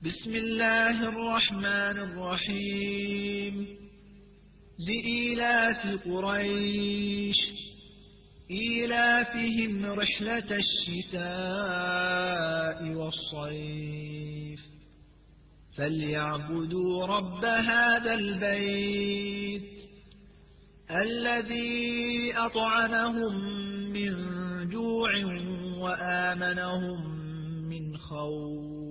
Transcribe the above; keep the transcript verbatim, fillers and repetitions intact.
بسم الله الرحمن الرحيم لإيلاف قريش إيلافهم رحلة الشتاء والصيف فليعبدوا رب هذا البيت الذي أطعمهم من جوع وآمنهم من خوف